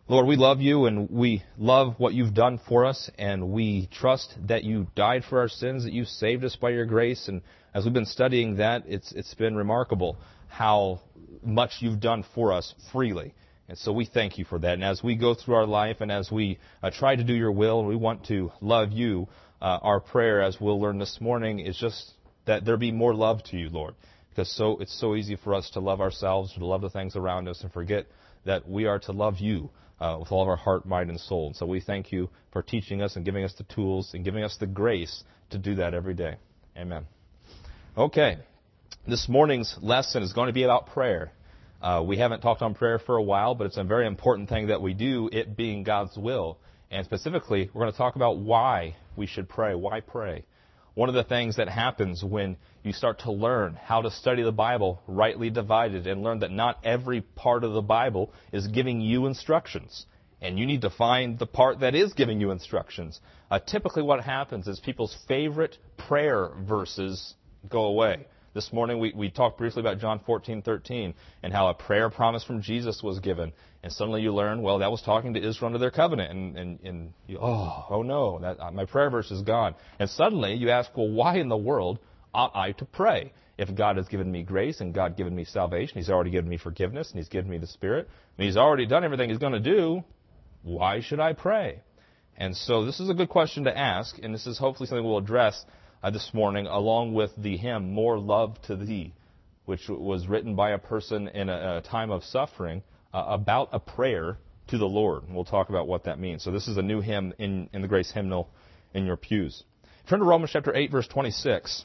Lord, we love you and we love what you've done for us, and we trust that you died for our sins, that you saved us by your grace. And as we've been studying that, it's been remarkable how much you've done for us freely. And so we thank you for that. And as we go through our life and as we try to do your will, we want to love you. Our prayer, as we'll learn this morning, is just that there be more love to you, Lord. Because it's so easy for us to love ourselves, to love the things around us, and forget that we are to love you with all of our heart, mind, and soul. And so we thank you for teaching us and giving us the tools and giving us the grace to do that every day. Amen. Okay. This morning's lesson is going to be about prayer. We haven't talked on prayer for a while, but it's a very important thing that we do, it being God's will. And specifically, we're going to talk about why we should pray. Why pray? One of the things that happens when you start to learn how to study the Bible, rightly divided, and learn that not every part of the Bible is giving you instructions. And you need to find the part that is giving you instructions. Typically what happens is people's favorite prayer verses go away. This morning we talked briefly about John 14:13 and how a prayer promise from Jesus was given. And suddenly you learn, well, that was talking to Israel under their covenant. And you, oh no, my prayer verse is gone. And suddenly you ask, well, why in the world ought I to pray? If God has given me grace and God given me salvation, He's already given me forgiveness and He's given me the Spirit, and He's already done everything He's going to do, why should I pray? And so this is a good question to ask, and this is hopefully something we'll address this morning, along with the hymn, More Love to Thee, which was written by a person in a time of suffering about a prayer to the Lord. And we'll talk about what that means. So this is a new hymn in the Grace Hymnal in your pews. Turn to Romans chapter 8, verse 26.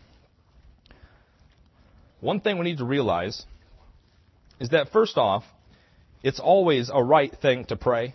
One thing we need to realize is that, first off, it's always a right thing to pray.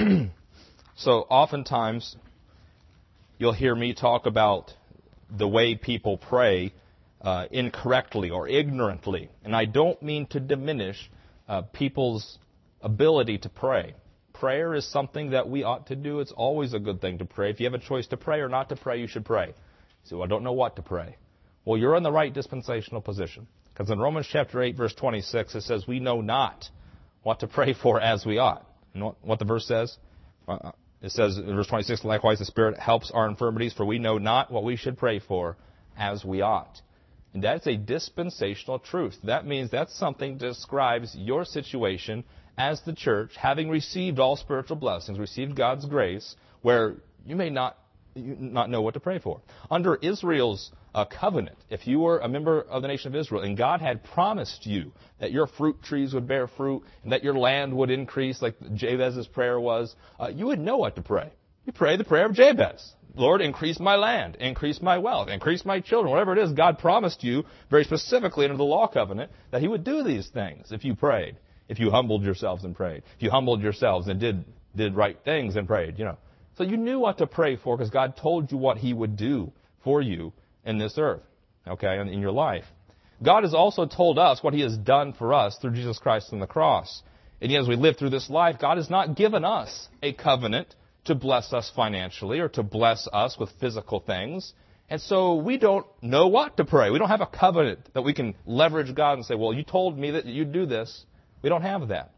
So oftentimes you'll hear me talk about the way people pray incorrectly or ignorantly. And I don't mean to diminish people's ability to pray. Prayer is something that we ought to do. It's always a good thing to pray. If you have a choice to pray or not to pray, you should pray. So I don't know what to pray. Well, you're in the right dispensational position. Because in Romans chapter 8, verse 26, it says, we know not what to pray for as we ought. You know what the verse says? It says in verse 26, likewise the Spirit helps our infirmities, for we know not what we should pray for as we ought. And that's a dispensational truth. That means that's something that describes your situation as the church, having received all spiritual blessings, received God's grace, where you may not know what to pray for. Under Israel's covenant, if you were a member of the nation of Israel and God had promised you that your fruit trees would bear fruit and that your land would increase like Jabez's prayer was, you would know what to pray. You pray the prayer of Jabez. Lord, increase my land, increase my wealth, increase my children, whatever it is. God promised you very specifically under the law covenant that He would do these things if you prayed, if you humbled yourselves and prayed, if you humbled yourselves and did right things and prayed, So you knew what to pray for because God told you what He would do for you in this earth, okay, in your life. God has also told us what He has done for us through Jesus Christ on the cross. And yet as we live through this life, God has not given us a covenant to bless us financially or to bless us with physical things. And so we don't know what to pray. We don't have a covenant that we can leverage God and say, well, you told me that you'd do this. We don't have that.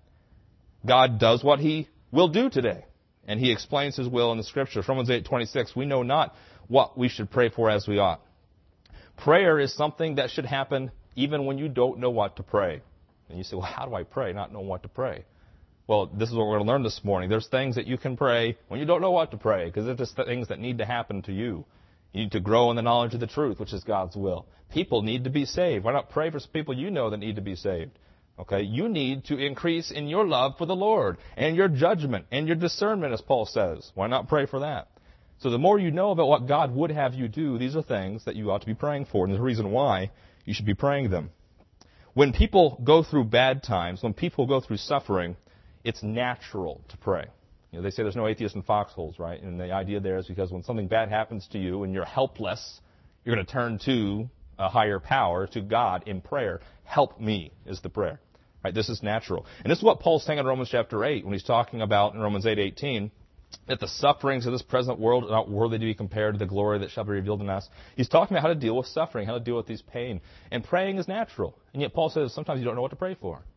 God does what He will do today. And He explains His will in the Scriptures. Romans 8:26, we know not what we should pray for as we ought. Prayer is something that should happen even when you don't know what to pray. And you say, well, how do I pray not knowing what to pray? Well, this is what we're going to learn this morning. There's things that you can pray when you don't know what to pray, because they're just things that need to happen to you. You need to grow in the knowledge of the truth, which is God's will. People need to be saved. Why not pray for some people you know that need to be saved? Okay, you need to increase in your love for the Lord and your judgment and your discernment, as Paul says. Why not pray for that? So the more you know about what God would have you do, these are things that you ought to be praying for, and there's a reason why you should be praying them. When people go through bad times, when people go through suffering, it's natural to pray. They say there's no atheist in foxholes, right? And the idea there is because when something bad happens to you and you're helpless, you're going to turn to a higher power, to God in prayer. Help me is the prayer. Right? This is natural. And this is what Paul's saying in Romans chapter 8 when he's talking about in Romans 8:18 that the sufferings of this present world are not worthy to be compared to the glory that shall be revealed in us. He's talking about how to deal with suffering, how to deal with these pain. And praying is natural. And yet Paul says sometimes you don't know what to pray for.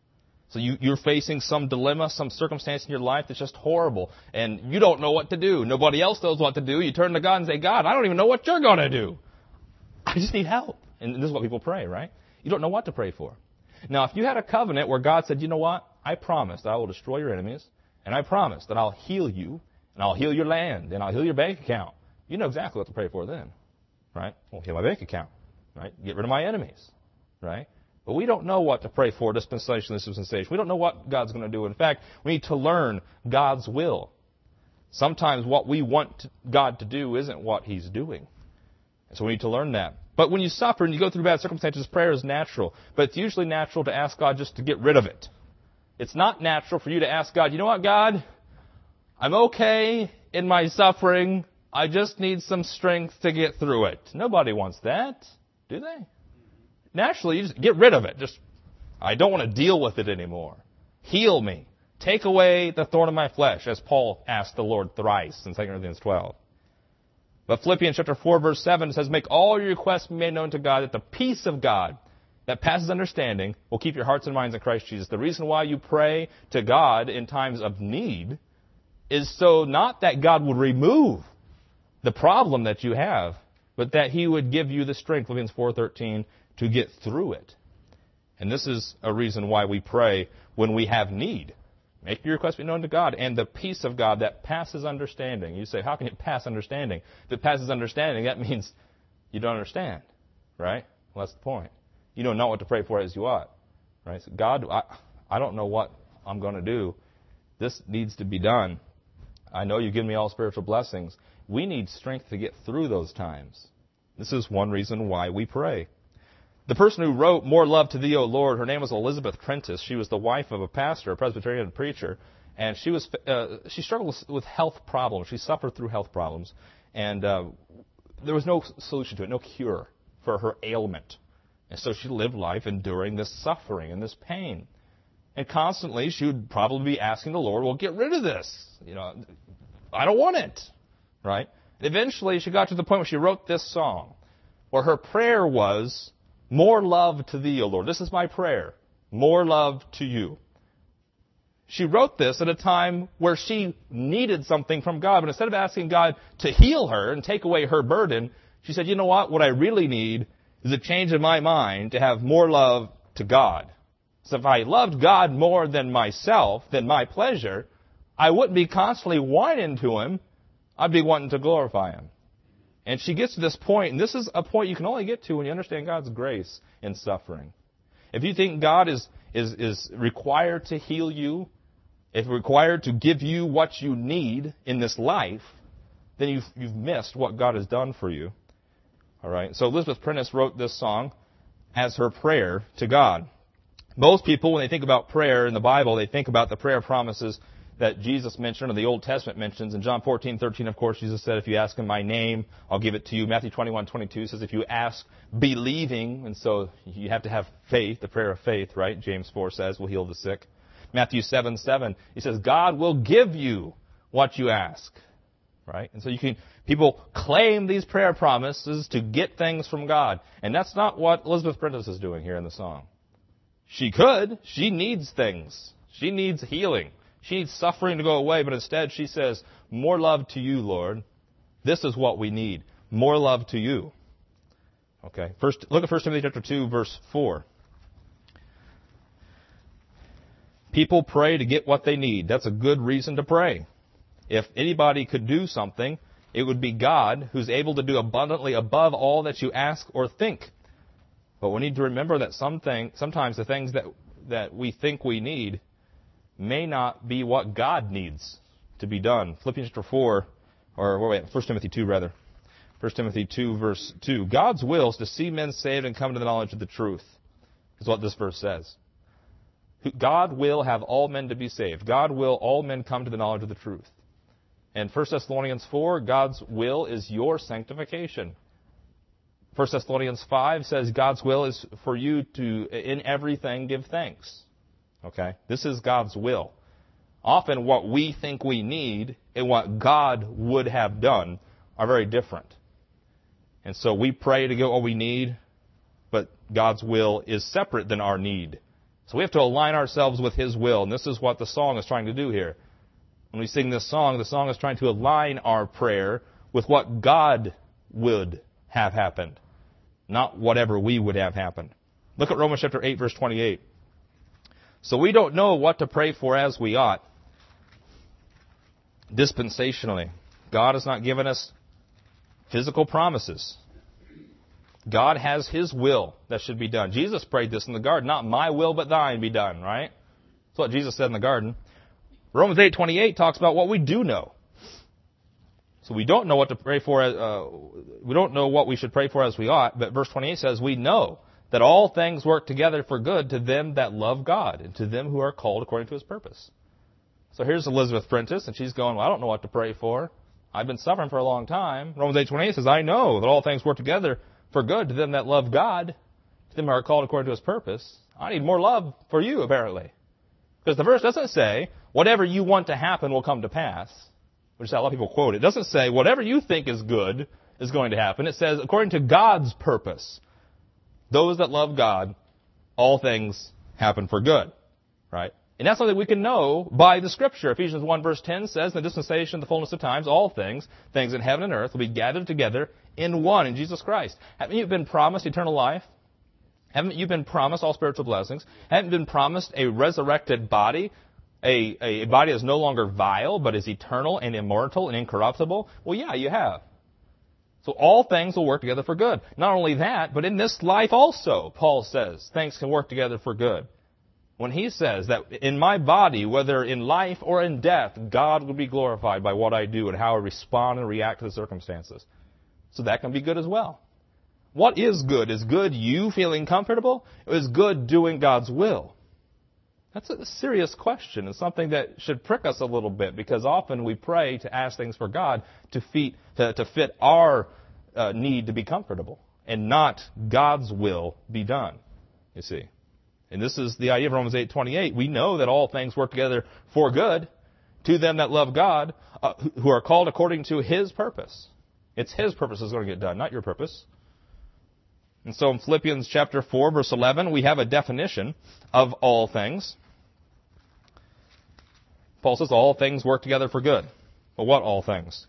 So you're facing some dilemma, some circumstance in your life that's just horrible, and you don't know what to do. Nobody else knows what to do. You turn to God and say, God, I don't even know what you're going to do. I just need help. And this is what people pray, right? You don't know what to pray for. Now, if you had a covenant where God said, you know what? I promise that I will destroy your enemies, and I promise that I'll heal you, and I'll heal your land, and I'll heal your bank account. You know exactly what to pray for then, right? Well, heal my bank account, right? Get rid of my enemies, right? But we don't know what to pray for, dispensation. We don't know what God's going to do. In fact, we need to learn God's will. Sometimes what we want God to do isn't what He's doing. And so we need to learn that. But when you suffer and you go through bad circumstances, prayer is natural. But it's usually natural to ask God just to get rid of it. It's not natural for you to ask God, you know what, God? I'm okay in my suffering. I just need some strength to get through it. Nobody wants that, do they? Naturally, you just get rid of it. I don't want to deal with it anymore. Heal me. Take away the thorn of my flesh, as Paul asked the Lord thrice in 2 Corinthians 12. But Philippians chapter 4, verse 7 says, make all your requests be made known to God, that the peace of God that passes understanding will keep your hearts and minds in Christ Jesus. The reason why you pray to God in times of need is so not that God would remove the problem that you have, but that He would give you the strength, Philippians 4:13, to get through it. And this is a reason why we pray when we have need. Make your request be known to God, and the peace of God that passes understanding. You say, how can it pass understanding? If it passes understanding, that means you don't understand, right? Well, that's the point. You don't know what to pray for as you ought, right? So God, I don't know what I'm going to do. This needs to be done. I know you give me all spiritual blessings. We need strength to get through those times. This is one reason why we pray. The person who wrote More Love to Thee, O Lord, her name was Elizabeth Prentice. She was the wife of a pastor, a Presbyterian preacher, and she struggled with health problems. She suffered through health problems, and there was no solution to it, no cure for her ailment. And so she lived life enduring this suffering and this pain. And constantly she would probably be asking the Lord, well, get rid of this. I don't want it, right? And eventually she got to the point where she wrote this song, where her prayer was, more love to Thee, O Lord. This is my prayer. More love to You. She wrote this at a time where she needed something from God. But instead of asking God to heal her and take away her burden, she said, you know what? What I really need is a change in my mind to have more love to God. So if I loved God more than myself, than my pleasure, I wouldn't be constantly whining to Him. I'd be wanting to glorify Him. And she gets to this point, and this is a point you can only get to when you understand God's grace in suffering. If you think God is required to heal you, if required to give you what you need in this life, then you've missed what God has done for you. All right. So Elizabeth Prentice wrote this song as her prayer to God. Most people, when they think about prayer in the Bible, they think about the prayer promises that Jesus mentioned, or the Old Testament mentions. In John 14:13, of course, Jesus said, if you ask in my name, I'll give it to you. Matthew 21:22 says, if you ask believing, and so you have to have faith, the prayer of faith, right? James 4 says, will heal the sick. Matthew 7:7, he says, God will give you what you ask, right? And so people claim these prayer promises to get things from God. And that's not what Elizabeth Prentice is doing here in the song. She could. She needs things. She needs healing. She needs suffering to go away, but instead she says, more love to You, Lord. This is what we need. More love to You. Okay. First, look at 1 Timothy chapter 2, verse 4. People pray to get what they need. That's a good reason to pray. If anybody could do something, it would be God, who's able to do abundantly above all that you ask or think. But we need to remember that sometimes the things that we think we need may not be what God needs to be done. Philippians chapter 4, 1 Timothy 2 rather. 1 Timothy 2 verse 2. God's will is to see men saved and come to the knowledge of the truth, is what this verse says. God will have all men to be saved. God will all men come to the knowledge of the truth. And 1 Thessalonians 4, God's will is your sanctification. 1 Thessalonians 5 says God's will is for you to, in everything, give thanks. Okay? This is God's will. Often what we think we need and what God would have done are very different. And so we pray to get what we need, but God's will is separate than our need. So we have to align ourselves with His will. And this is what the song is trying to do here. When we sing this song, the song is trying to align our prayer with what God would have happened, not whatever we would have happened. Look at Romans chapter 8, verse 28. So we don't know what to pray for as we ought. Dispensationally, God has not given us physical promises. God has His will that should be done. Jesus prayed this in the garden, not my will but thine be done, right? That's what Jesus said in the garden. Romans 8:28 talks about what we do know. So we don't know what to pray for. We don't know what we should pray for as we ought. But verse 28 says, we know that all things work together for good to them that love God and to them who are called according to His purpose. So here's Elizabeth Prentice, and she's going, well, I don't know what to pray for. I've been suffering for a long time. Romans 8:28 says, I know that all things work together for good to them that love God, to them who are called according to His purpose. I need more love for you, apparently. Because the verse doesn't say, whatever you want to happen will come to pass, which is how a lot of people quote it. It doesn't say, whatever you think is good is going to happen. It says, according to God's purpose, those that love God, all things happen for good, right? And that's something we can know by the Scripture. Ephesians 1 verse 10 says, in the dispensation of the fullness of times, all things in heaven and earth, will be gathered together in one, in Jesus Christ. Haven't you been promised eternal life? Haven't you been promised all spiritual blessings? Haven't you been promised a resurrected body? A body that's no longer vile, but is eternal and immortal and incorruptible? Well, yeah, you have. So all things will work together for good. Not only that, but in this life also, Paul says, things can work together for good. When he says that in my body, whether in life or in death, God will be glorified by what I do and how I respond and react to the circumstances. So that can be good as well. What is good? Is good you feeling comfortable? Or is good doing God's will? That's a serious question and something that should prick us a little bit, because often we pray to ask things for God to fit our need to be comfortable and not God's will be done, you see. And this is the idea of Romans 8:28. We know that all things work together for good to them that love God, who are called according to His purpose. It's His purpose that's going to get done, not your purpose. And so in Philippians chapter 4, verse 11, we have a definition of all things. Paul says all things work together for good. But what all things?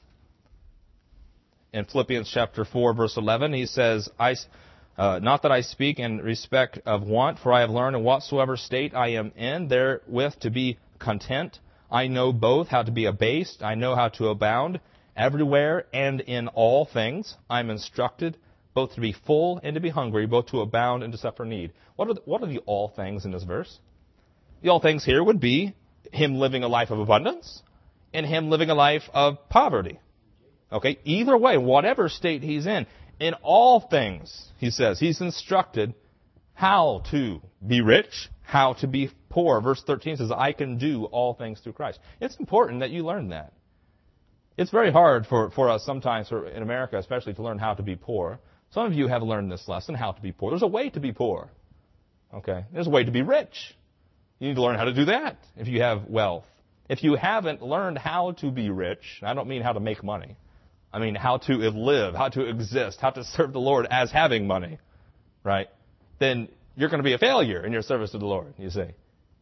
In Philippians chapter 4, verse 11, he says, not that I speak in respect of want, for I have learned in whatsoever state I am in, therewith to be content. I know both how to be abased, I know how to abound. Everywhere and in all things I am instructed, both to be full and to be hungry, both to abound and to suffer need. What are the all things in this verse? The all things here would be him living a life of abundance and him living a life of poverty. Okay, either way, whatever state he's in all things, he says, he's instructed how to be rich, how to be poor. Verse 13 says, I can do all things through Christ. It's important that you learn that. It's very hard for us sometimes in America, especially, to learn how to be poor. Some of you have learned this lesson, how to be poor. There's a way to be poor. Okay? There's a way to be rich. You need to learn how to do that if you have wealth. If you haven't learned how to be rich, I don't mean how to make money. I mean how to live, how to exist, how to serve the Lord as having money, right? Then you're going to be a failure in your service to the Lord, you see.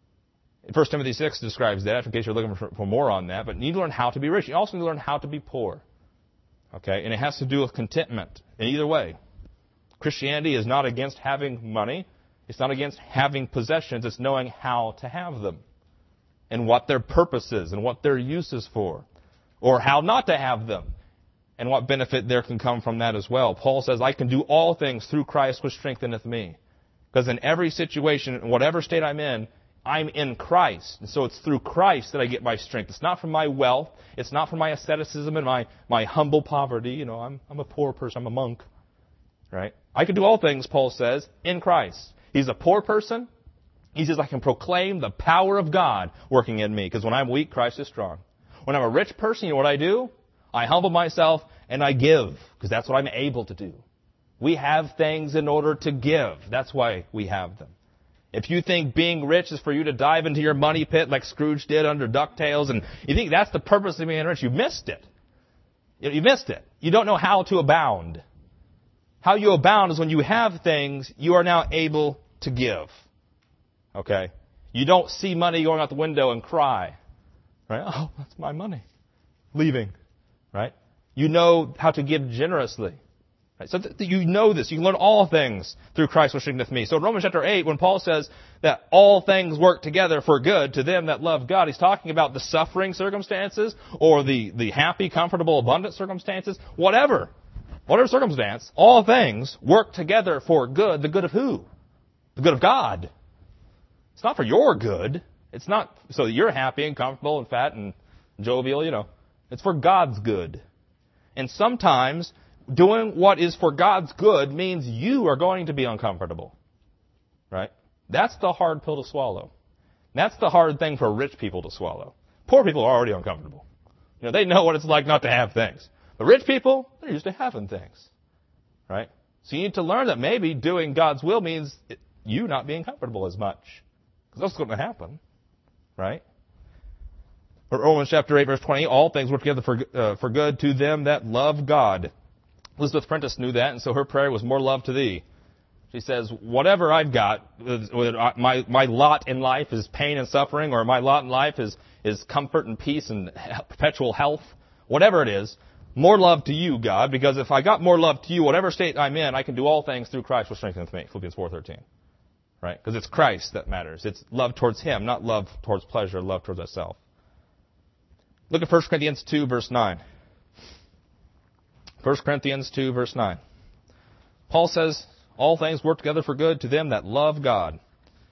1 Timothy 6 describes that, in case you're looking for more on that. But you need to learn how to be rich. You also need to learn how to be poor. Okay? And it has to do with contentment in either way. Christianity is not against having money. It's not against having possessions. It's knowing how to have them and what their purpose is and what their use is for, or how not to have them and what benefit there can come from that as well. Paul says, I can do all things through Christ which strengtheneth me. Because in every situation, in whatever state I'm in Christ. And so it's through Christ that I get my strength. It's not from my wealth. It's not from my asceticism and my humble poverty. You know, I'm a poor person. I'm a monk. Right? I can do all things, Paul says, in Christ. He's a poor person. He says, I can proclaim the power of God working in me. Because when I'm weak, Christ is strong. When I'm a rich person, you know what I do? I humble myself and I give. Because that's what I'm able to do. We have things in order to give. That's why we have them. If you think being rich is for you to dive into your money pit like Scrooge did under DuckTales, and you think that's the purpose of being rich, you missed it. You missed it. You don't know how to abound. How you abound is when you have things, you are now able to give. Okay? You don't see money going out the window and cry. Right? Oh, that's my money. Leaving. Right? You know how to give generously. Right? So you know this. You can learn all things through Christ which strengtheneth me. So in Romans chapter 8, when Paul says that all things work together for good to them that love God, he's talking about the suffering circumstances or the happy, comfortable, abundant circumstances. Whatever circumstance, all things work together for good. The good of who? The good of God. It's not for your good. It's not so that you're happy and comfortable and fat and jovial, It's for God's good. And sometimes doing what is for God's good means you are going to be uncomfortable. Right? That's the hard pill to swallow. That's the hard thing for rich people to swallow. Poor people are already uncomfortable. They know what it's like not to have things. But rich people, they're used to having things. Right? So you need to learn that maybe doing God's will means you not being comfortable as much. Because that's going to happen. Right? Romans chapter 8, verse 20, all things work together for good to them that love God. Elizabeth Prentice knew that, and so her prayer was, more love to thee. She says, whatever I've got, whether my lot in life is pain and suffering, or my lot in life is comfort and peace and perpetual health, whatever it is, more love to you, God, because if I got more love to you, whatever state I'm in, I can do all things through Christ which strengtheneth me. Philippians 4:13. Right? Because it's Christ that matters. It's love towards Him, not love towards pleasure, love towards ourselves. Look at 1 Corinthians 2, verse 9. 1 Corinthians 2, verse 9. Paul says, all things work together for good to them that love God.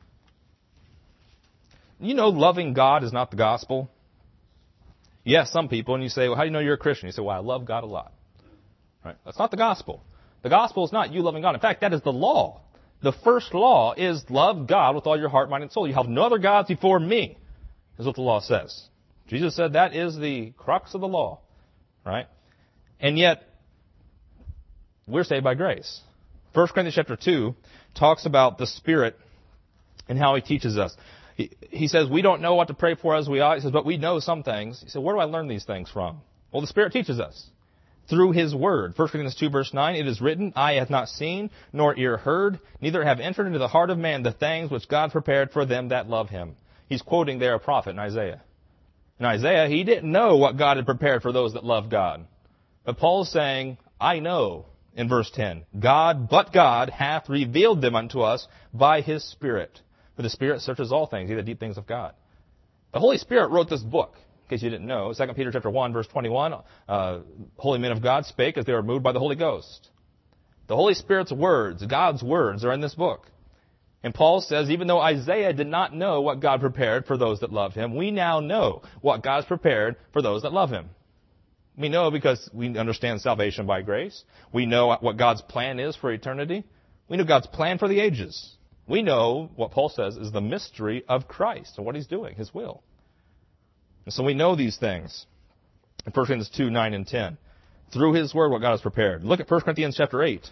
Loving God is not the gospel. You ask some people and you say, well, how do you know you're a Christian? You say, well, I love God a lot. Right? That's not the gospel. The gospel is not you loving God. In fact, that is the law. The first law is love God with all your heart, mind, and soul. You have no other gods before me, is what the law says. Jesus said that is the crux of the law. Right? And yet, we're saved by grace. 1 Corinthians chapter 2 talks about the Spirit and how He teaches us. He says, we don't know what to pray for as we ought. He says, but we know some things. He said, where do I learn these things from? Well, the Spirit teaches us through His Word. 1 Corinthians 2, verse 9, it is written, eye hath not seen, nor ear heard, neither have entered into the heart of man the things which God prepared for them that love Him. He's quoting there a prophet in Isaiah. In Isaiah, he didn't know what God had prepared for those that love God. But Paul's saying, I know, in verse 10, but God hath revealed them unto us by His Spirit. For the Spirit searches all things, even the deep things of God. The Holy Spirit wrote this book, in case you didn't know. 2 Peter chapter 1, verse 21, holy men of God spake as they were moved by the Holy Ghost. The Holy Spirit's words, God's words, are in this book. And Paul says, even though Isaiah did not know what God prepared for those that love Him, we now know what God's prepared for those that love Him. We know because we understand salvation by grace. We know what God's plan is for eternity. We know God's plan for the ages. We know what Paul says is the mystery of Christ and what He's doing, His will. And so we know these things. In 1 Corinthians 2, 9 and 10. Through His Word, what God has prepared. Look at 1 Corinthians chapter 8.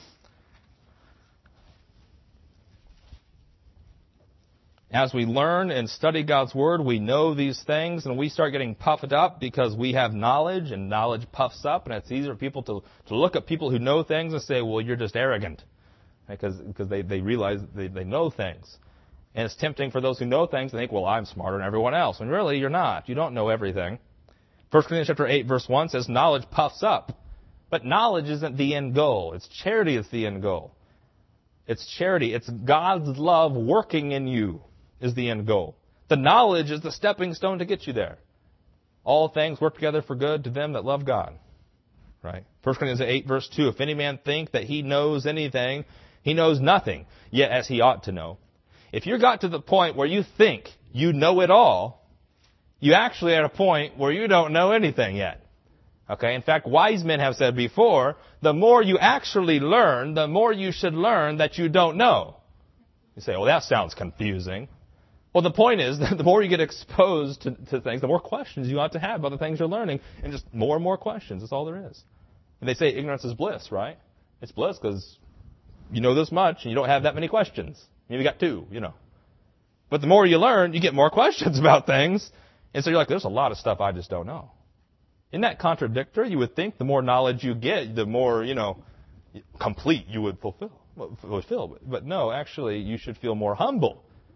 As we learn and study God's Word, we know these things, and we start getting puffed up because we have knowledge, and knowledge puffs up, and it's easier for people to look at people who know things and say, well, you're just arrogant, because they realize they know things. And it's tempting for those who know things to think, well, I'm smarter than everyone else. When really, you're not. You don't know everything. 1 Corinthians chapter 8, verse 1 says, knowledge puffs up. But knowledge isn't the end goal. It's charity that's the end goal. It's charity. It's God's love working in you is the end goal. The knowledge is the stepping stone to get you there. All things work together for good to them that love God. Right? 1 Corinthians 8, verse 2, if any man think that he knows anything, he knows nothing, yet as he ought to know. If you got to the point where you think you know it all, you actually at a point where you don't know anything yet. Okay? In fact, wise men have said before, the more you actually learn, the more you should learn that you don't know. You say, well, that sounds confusing. Well, the point is that the more you get exposed to things, the more questions you ought to have about the things you're learning, and just more and more questions. That's all there is. And they say ignorance is bliss, right? It's bliss because you know this much and you don't have that many questions. Maybe you got two, But the more you learn, you get more questions about things. And so you're like, there's a lot of stuff I just don't know. Isn't that contradictory? You would think the more knowledge you get, the more, complete you would fulfill. But no, actually, you should feel more humble.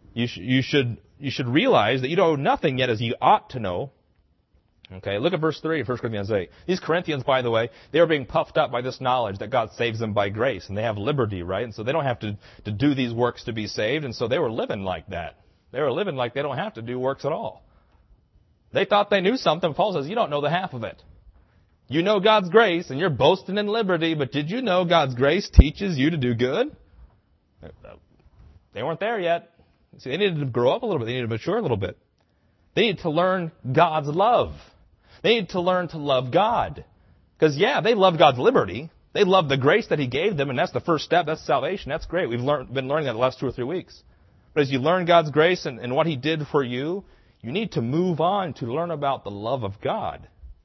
You should realize that you don't know nothing yet as you ought to know. Okay, look at verse 3 of 1 Corinthians 8. These Corinthians, by the way, they were being puffed up by this knowledge that God saves them by grace, and they have liberty, right? And so they don't have to do these works to be saved, and so they were living like that. They were living like they don't have to do works at all. They thought they knew something. Paul says, you don't know the half of it. You know God's grace, and you're boasting in liberty, but did you know God's grace teaches you to do good? They weren't there yet. See, they needed to grow up a little bit. They needed to mature a little bit. They needed to learn God's love. They need to learn to love God. Because, they love God's liberty. They love the grace that He gave them, and that's the first step. That's salvation. That's great. We've been learning that the last 2 or 3 weeks. But as you learn God's grace and what He did for you, you need to move on to learn about the love of God.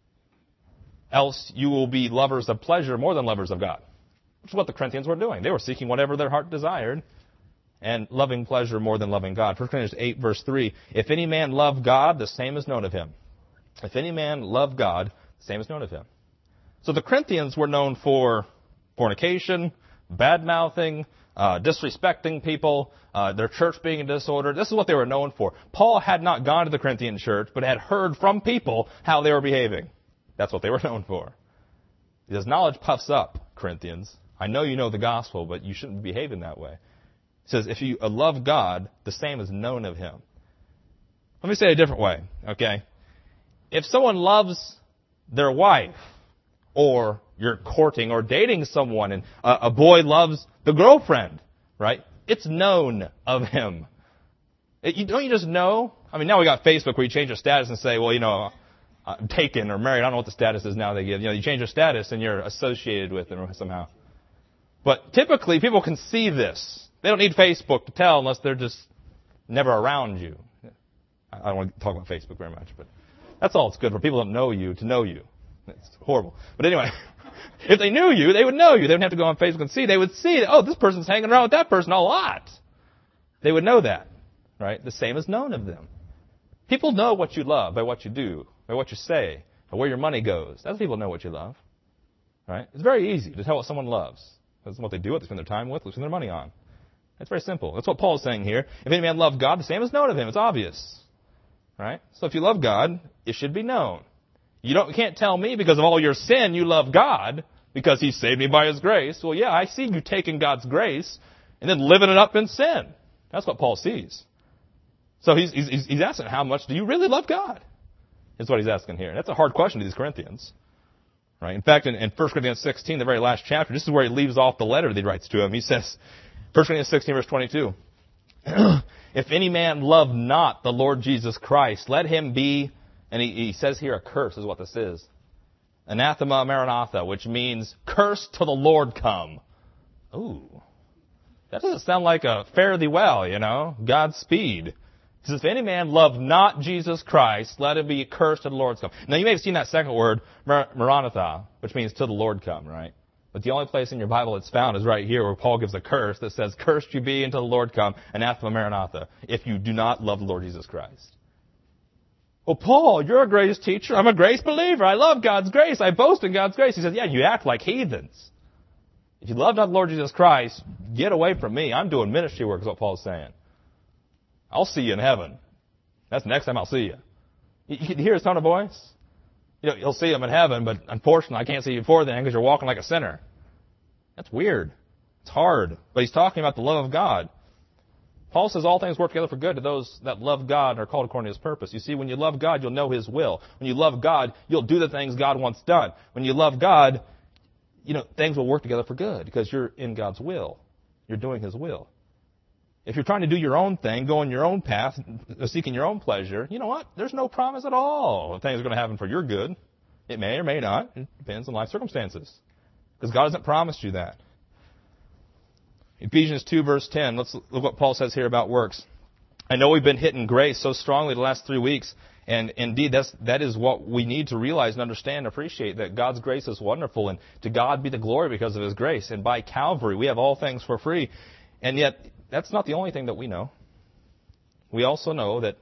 Else you will be lovers of pleasure more than lovers of God. Which is what the Corinthians were doing. They were seeking whatever their heart desired and loving pleasure more than loving God. 1 Corinthians 8, verse 3, if any man love God, the same is known of him. If any man love God, the same is known of him. So the Corinthians were known for fornication, bad-mouthing, disrespecting people, their church being in disorder. This is what they were known for. Paul had not gone to the Corinthian church, but had heard from people how they were behaving. That's what they were known for. He says, knowledge puffs up, Corinthians. I know you know the gospel, but you shouldn't be behaving that way. He says, if you love God, the same is known of Him. Let me say it a different way, okay? If someone loves their wife, or you're courting or dating someone, and a boy loves the girlfriend, right? It's known of him. Don't you just know? I mean, now we got Facebook where you change your status and say, well, I'm taken or married. I don't know what the status is now they give. You change your status and you're associated with them somehow. But typically, people can see this. They don't need Facebook to tell unless they're just never around you. I don't want to talk about Facebook very much, but that's all it's good for. People don't know you to know you. It's horrible. But anyway, if they knew you, they would know you. They wouldn't have to go on Facebook and see. They would see that, this person's hanging around with that person a lot. They would know that, right? The same is known of them. People know what you love by what you do, by what you say, by where your money goes. That's people know what you love, right? It's very easy to tell what someone loves. That's what they do, what they spend their time with, what they spend their money on. It's very simple. That's what Paul is saying here. If any man love God, the same is known of him. It's obvious, right? So if you love God, it should be known. You can't tell me because of all your sin you love God because He saved me by His grace. Well, I see you taking God's grace and then living it up in sin. That's what Paul sees. So he's asking, how much do you really love God? Is what he's asking here. And that's a hard question to these Corinthians. Right? In fact, in 1 Corinthians 16, the very last chapter, this is where he leaves off the letter that he writes to him. He says, 1 Corinthians 16, verse 22, if any man love not the Lord Jesus Christ, let him be, and he says here a curse is what this is. Anathema Maranatha, which means curse till the Lord come. Ooh. That doesn't sound like a fare thee well, Godspeed. He says, if any man love not Jesus Christ, let him be cursed till the Lord come. Now, you may have seen that second word, Maranatha, which means till the Lord come, right? But the only place in your Bible it's found is right here where Paul gives a curse that says, cursed you be until the Lord come, anathema Maranatha, if you do not love the Lord Jesus Christ. Well, Paul, you're a grace teacher. I'm a grace believer. I love God's grace. I boast in God's grace. He says, you act like heathens. If you love not the Lord Jesus Christ, get away from me. I'm doing ministry work is what Paul's saying. I'll see you in heaven. That's the next time I'll see you. You can hear his tone of voice? You'll see him in heaven, but unfortunately I can't see you before then because you're walking like a sinner. That's weird. It's hard. But he's talking about the love of God. Paul says all things work together for good to those that love God and are called according to His purpose. You see, when you love God, you'll know His will. When you love God, you'll do the things God wants done. When you love God, things will work together for good because you're in God's will. You're doing His will. If you're trying to do your own thing, go on your own path, seeking your own pleasure, you know what? There's no promise at all that things are going to happen for your good. It may or may not. It depends on life circumstances. Because God hasn't promised you that. Ephesians 2, verse 10. Let's look what Paul says here about works. I know we've been hitting grace so strongly the last 3 weeks. And indeed, that is what we need to realize and understand and appreciate, that God's grace is wonderful. And to God be the glory because of His grace. And by Calvary, we have all things for free. And yet, that's not the only thing that we know. We also know that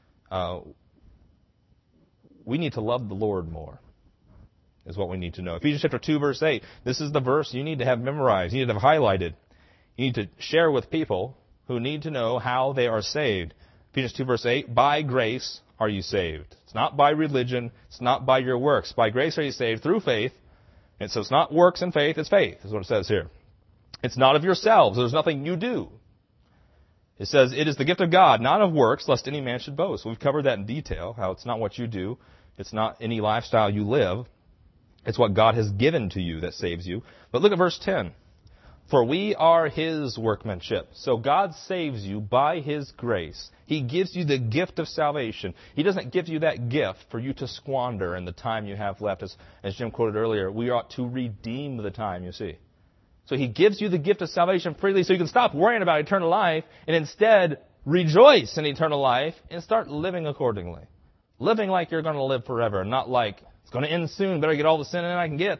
we need to love the Lord more, is what we need to know. Ephesians chapter 2, verse 8. This is the verse you need to have memorized. You need to have highlighted. You need to share with people who need to know how they are saved. Ephesians 2 verse 8, by grace are you saved. It's not by religion. It's not by your works. By grace are you saved through faith. And so it's not works and faith, it's faith, is what it says here. It's not of yourselves. There's nothing you do. It says, it is the gift of God, not of works, lest any man should boast. We've covered that in detail, how it's not what you do. It's not any lifestyle you live. It's what God has given to you that saves you. But look at verse 10. For we are His workmanship. So God saves you by His grace. He gives you the gift of salvation. He doesn't give you that gift for you to squander in the time you have left. As Jim quoted earlier, we ought to redeem the time, you see. So He gives you the gift of salvation freely so you can stop worrying about eternal life and instead rejoice in eternal life and start living accordingly. Living like you're going to live forever, not like it's going to end soon, better get all the sin in I can get.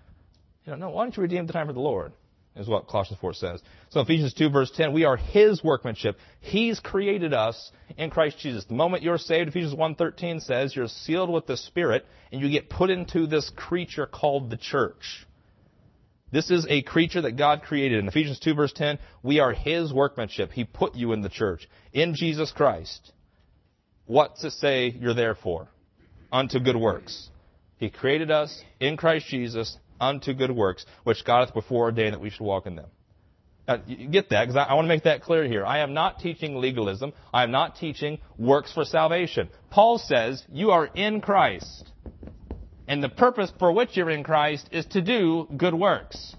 No, why don't you redeem the time for the Lord? Is what Colossians 4 says. So Ephesians 2 verse 10, we are His workmanship. He's created us in Christ Jesus. The moment you're saved, Ephesians 1:13 says you're sealed with the Spirit and you get put into this creature called the church. This is a creature that God created. In Ephesians 2 verse 10, we are His workmanship. He put you in the church, in Jesus Christ. What's it say you're there for? Unto good works. He created us in Christ Jesus unto good works, which God hath before ordained that we should walk in them. Now, you get that, because I want to make that clear here. I am not teaching legalism. I am not teaching works for salvation. Paul says you are in Christ. And the purpose for which you're in Christ is to do good works.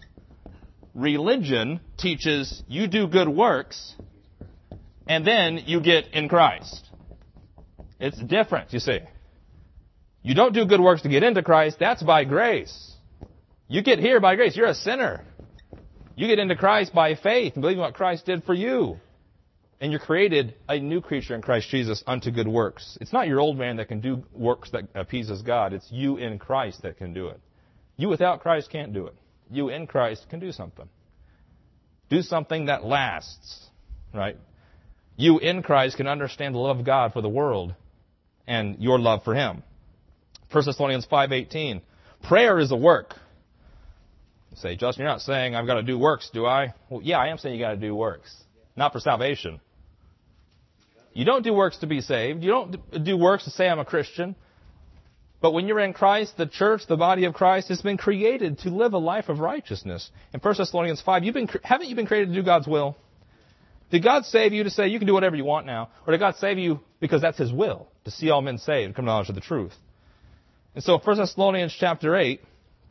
Religion teaches you do good works, and then you get in Christ. It's different, you see. You don't do good works to get into Christ. That's by grace. You get here by grace. You're a sinner. You get into Christ by faith and believing what Christ did for you. And you're created a new creature in Christ Jesus unto good works. It's not your old man that can do works that appeases God. It's you in Christ that can do it. You without Christ can't do it. You in Christ can do something. Do something that lasts, right? You in Christ can understand the love of God for the world and your love for Him. 1 Thessalonians 5:18. Prayer is a work. You say, Justin, you're not saying I've got to do works, do I? Well, yeah, I am saying you got to do works. Not for salvation. You don't do works to be saved. You don't do works to say I'm a Christian. But when you're in Christ, the church, the body of Christ, has been created to live a life of righteousness. In 1 Thessalonians 5, haven't you been created to do God's will? Did God save you to say you can do whatever you want now? Or did God save you because that's His will, to see all men saved and come to knowledge of the truth? And so 1 Thessalonians chapter 8,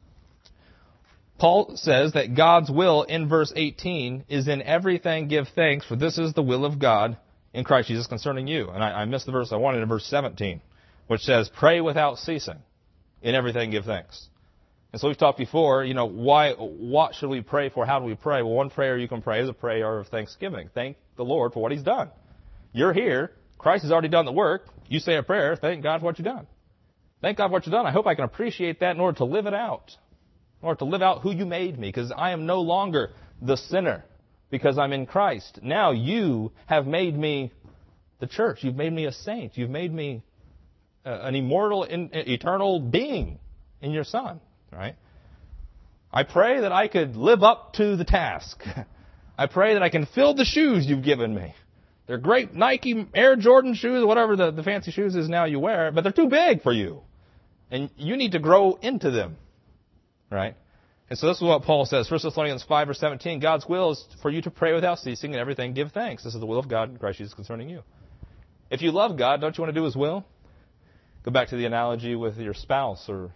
Paul says that God's will in verse 18 is in everything give thanks, for this is the will of God in Christ Jesus concerning you. And I missed the verse I wanted in verse 17, which says, pray without ceasing. In everything give thanks. And so we've talked before, what should we pray for? How do we pray? Well, one prayer you can pray is a prayer of thanksgiving. Thank the Lord for what He's done. You're here. Christ has already done the work. You say a prayer. Thank God for what you've done. Thank God for what you've done. I hope I can appreciate that in order to live it out. In order to live out who you made me, because I am no longer the sinner, because I'm in Christ. Now you have made me the church. You've made me a saint. You've made me an immortal, eternal being in your Son, right? I pray that I could live up to the task. I pray that I can fill the shoes you've given me. They're great Nike Air Jordan shoes, whatever the fancy shoes is now you wear, but they're too big for you. And you need to grow into them. Right? And so this is what Paul says. 1 Thessalonians 5 verse 17, God's will is for you to pray without ceasing and everything give thanks. This is the will of God in Christ Jesus concerning you. If you love God, don't you want to do His will? Go back to the analogy with your spouse, or,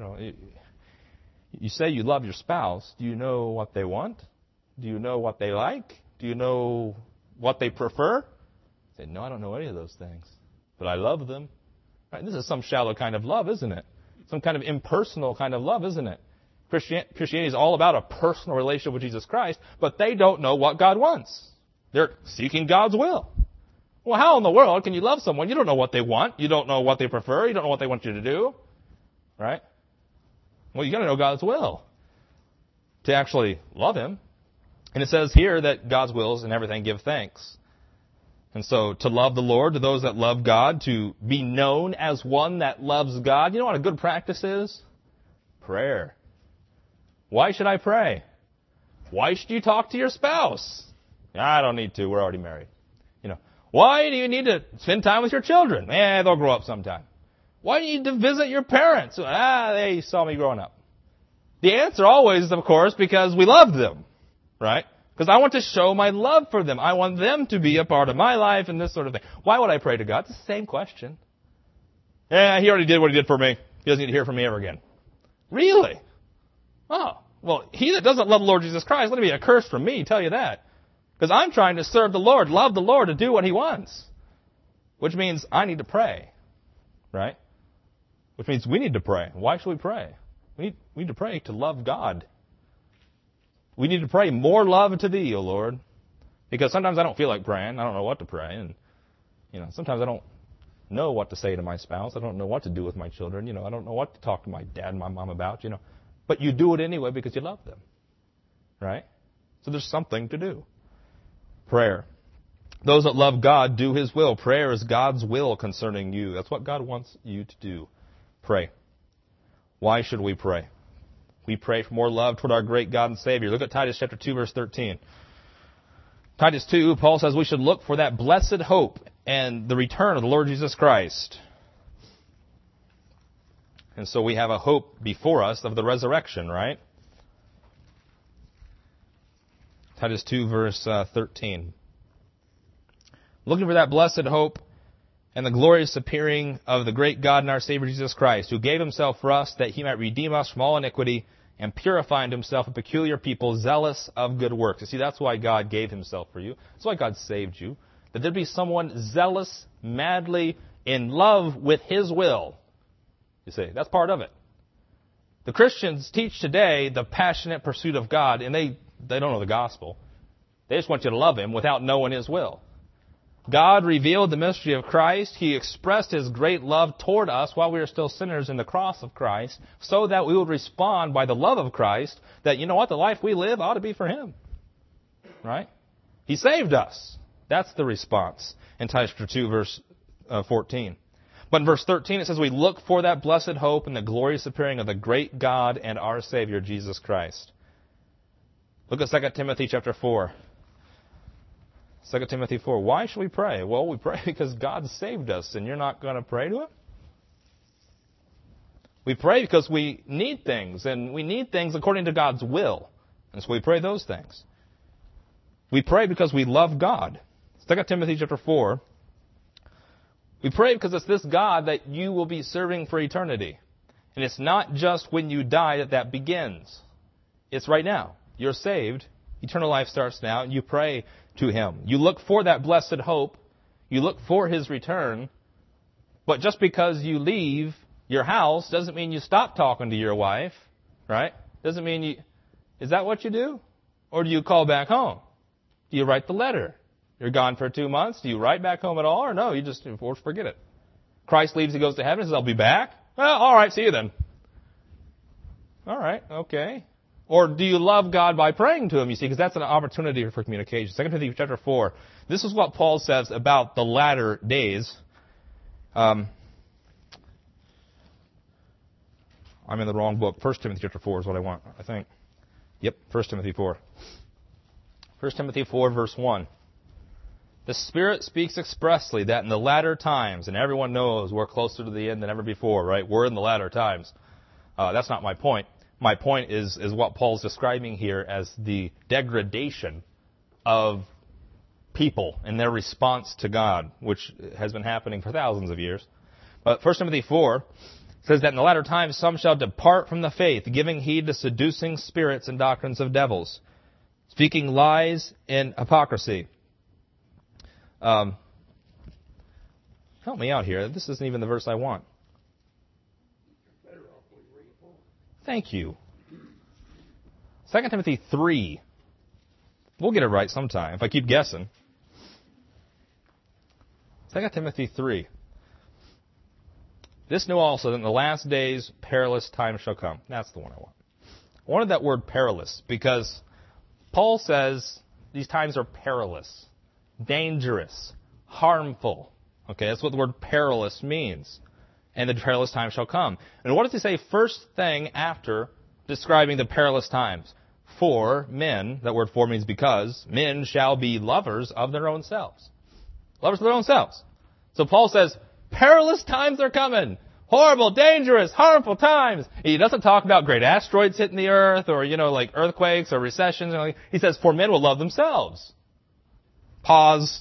you say you love your spouse. Do you know what they want? Do you know what they like? Do you know what they prefer? I say, no, I don't know any of those things, but I love them. Right? This is some shallow kind of love, isn't it? Some kind of impersonal kind of love, isn't it? Christianity is all about a personal relationship with Jesus Christ, but they don't know what God wants. They're seeking God's will. Well, how in the world can you love someone? You don't know what they want. You don't know what they prefer. You don't know what they want you to do. Right? Well, you got to know God's will to actually love Him. And it says here that God's will is in everything give thanks. And so to love the Lord, to those that love God, to be known as one that loves God. You know what a good practice is? Prayer. Why should I pray? Why should you talk to your spouse? I don't need to. We're already married. Why do you need to spend time with your children? They'll grow up sometime. Why do you need to visit your parents? They saw me growing up. The answer always is, of course, because we love them, right? Because I want to show my love for them. I want them to be a part of my life and this sort of thing. Why would I pray to God? It's the same question. He already did what he did for me. He doesn't need to hear from me ever again. Really? Oh, well, he that doesn't love the Lord Jesus Christ, let it be a curse from me, tell you that. Because I'm trying to serve the Lord, love the Lord, to do what he wants. Which means I need to pray, right? Which means we need to pray. Why should we pray? We need to pray to love God. We need to pray, more love to thee, O Lord. Because sometimes I don't feel like praying. I don't know what to pray. And, sometimes I don't know what to say to my spouse. I don't know what to do with my children. I don't know what to talk to my dad and my mom about, But you do it anyway because you love them, right? So there's something to do. Prayer. Those that love God do his will. Prayer is God's will concerning you. That's what God wants you to do. Pray. Why should we pray? We pray for more love toward our great God and Savior. Look at Titus chapter 2, verse 13. Titus 2, Paul says we should look for that blessed hope and the return of the Lord Jesus Christ. And so we have a hope before us of the resurrection, right? Titus 2, verse 13. Looking for that blessed hope and the glorious appearing of the great God and our Savior Jesus Christ, who gave himself for us that he might redeem us from all iniquity and purify unto himself a peculiar people, zealous of good works. You see, that's why God gave himself for you. That's why God saved you. That there'd be someone zealous, madly in love with his will. You see, that's part of it. The Christians teach today the passionate pursuit of God, and they don't know the gospel. They just want you to love him without knowing his will. God revealed the mystery of Christ. He expressed his great love toward us while we were still sinners in the cross of Christ, so that we would respond by the love of Christ, that, the life we live ought to be for him. Right? He saved us. That's the response in Titus 2, verse 14. But in verse 13 it says, we look for that blessed hope and the glorious appearing of the great God and our Savior, Jesus Christ. Look at 2 Timothy chapter 4. 2 Timothy 4. Why should we pray? Well, we pray because God saved us, and you're not going to pray to him? We pray because we need things, and we need things according to God's will. And so we pray those things. We pray because we love God. 2 Timothy chapter 4. We pray because it's this God that you will be serving for eternity. And it's not just when you die that begins. It's right now. You're saved. Eternal life starts now, and you pray to him. You look for that blessed hope. You look for his return. But just because you leave your house doesn't mean you stop talking to your wife, right? Doesn't mean you... Is that what you do? Or do you call back home? Do you write the letter? You're gone for 2 months. Do you write back home at all? Or no, you just forget it. Christ leaves, he goes to heaven, and says, I'll be back. Well, all right, see you then. All right, okay. Or do you love God by praying to him, you see, because that's an opportunity for communication. 2 Timothy chapter 4. This is what Paul says about the latter days. I'm in the wrong book. 1 Timothy chapter 4 is what I want, I think. Yep, 1 Timothy 4. 1 Timothy 4, verse 1. The Spirit speaks expressly that in the latter times, and everyone knows we're closer to the end than ever before, right? We're in the latter times. That's not my point. My point is what Paul's describing here as the degradation of people and their response to God, which has been happening for thousands of years. But 1 Timothy 4 says that in the latter times some shall depart from the faith, giving heed to seducing spirits and doctrines of devils, speaking lies and hypocrisy. Help me out here. This isn't even the verse I want. Thank you. 2 Timothy 3. We'll get it right sometime if I keep guessing. 2 Timothy 3. This know also that in the last days perilous times shall come. That's the one I want. I wanted that word perilous because Paul says these times are perilous, dangerous, harmful. Okay, that's what the word perilous means. And the perilous time shall come. And what does he say first thing after describing the perilous times? for men, that word for means because, men shall be lovers of their own selves. Lovers of their own selves. So Paul says, perilous times are coming. Horrible, dangerous, harmful times. He doesn't talk about great asteroids hitting the earth or, like earthquakes or recessions. He says, for men will love themselves. Pause.